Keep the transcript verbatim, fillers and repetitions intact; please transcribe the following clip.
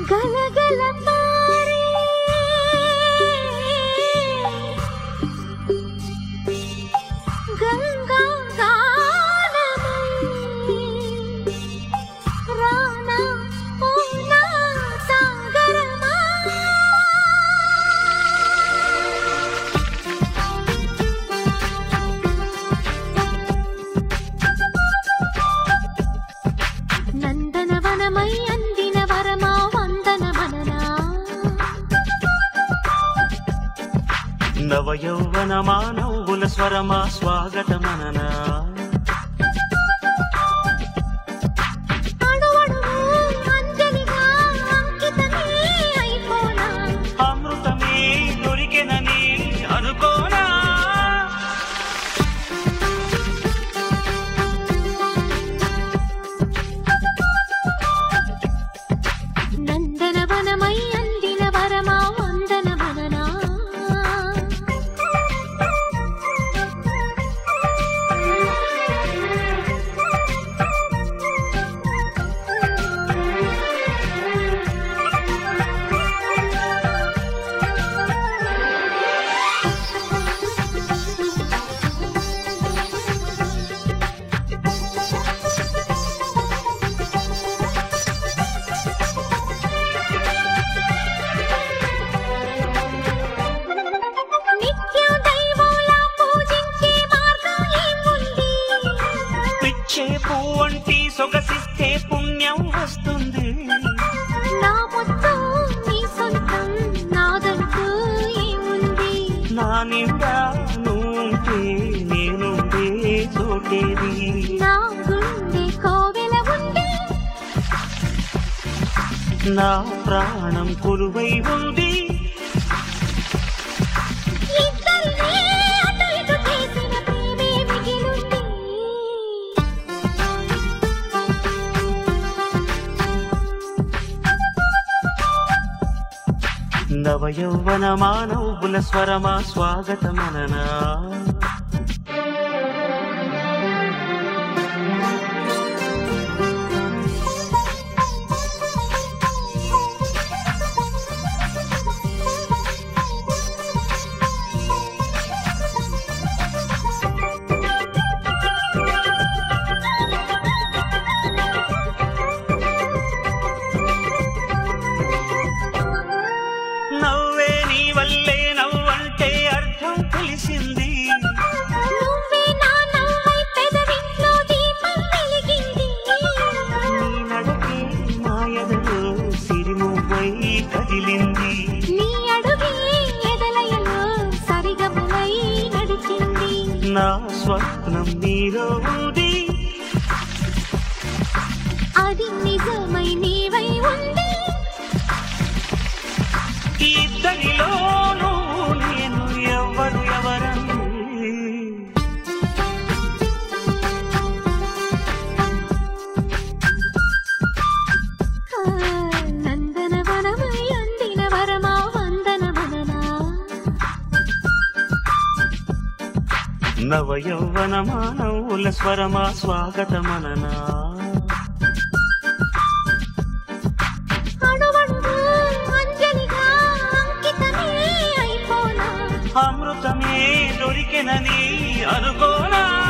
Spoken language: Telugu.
గలగల పారే గంగా గానమై రానా పూనా సాగరమా నందనవనమై అందిన వరమా వందనమననా నవయౌవనమా నవ్వుల స్వరమా స్వాగతమననా అడువడుగు అంజలిగా అంకితమే అయిపోనా అమృతమే దొరికెనని అనుకోనా నందనవనమై అందిన వరమా వందనమననా నిత్యం దైవంలా పూజించే మార్గం ఏముంది పిచ్చే పువ్వంటి సొగసిస్తే పుణ్యం వస్తుంది నా మొత్తం నీ సొంతం నాదంటూ ఏముంది నా నిండా నువ్వుంటే నేనుండే చోటేది నా గుండె కోవెల ఉంది నా ప్రాణం కొలువై ఉంది ఇద్దరినీ అటు ఇటు చేసిన ప్రేమే మిగిలుంది నవయౌవనమా నవ్వుల స్వరమా స్వాగతమననా నవ్వే నీ వల్లే నవ్వంటే అర్థం తెలిసింది నువ్వే నా నవ్వై పెదవిట్లో దీపం వెలిగింది నీ నడకే మాయదలో సిరిమువ్వై కదిలింది నీ అడుగే ఎదలయలో సరిగమలై నడిచింది నా స్వప్నం నీలో ఉంది అది నిజమై నీవై ఉంది ఈ ఇద్దరిలో నువ్వు నేను ఎవరు ఎవరని ఆ, నందనవనమై అందిన వరమా వందనమననా నవయౌవనమా నవ్వుల స్వరమా స్వాగతమననా అడువడుగు అంజలిగా అంకితమే అయిపోనా అమృతమే దొరికెనని అనుకోనా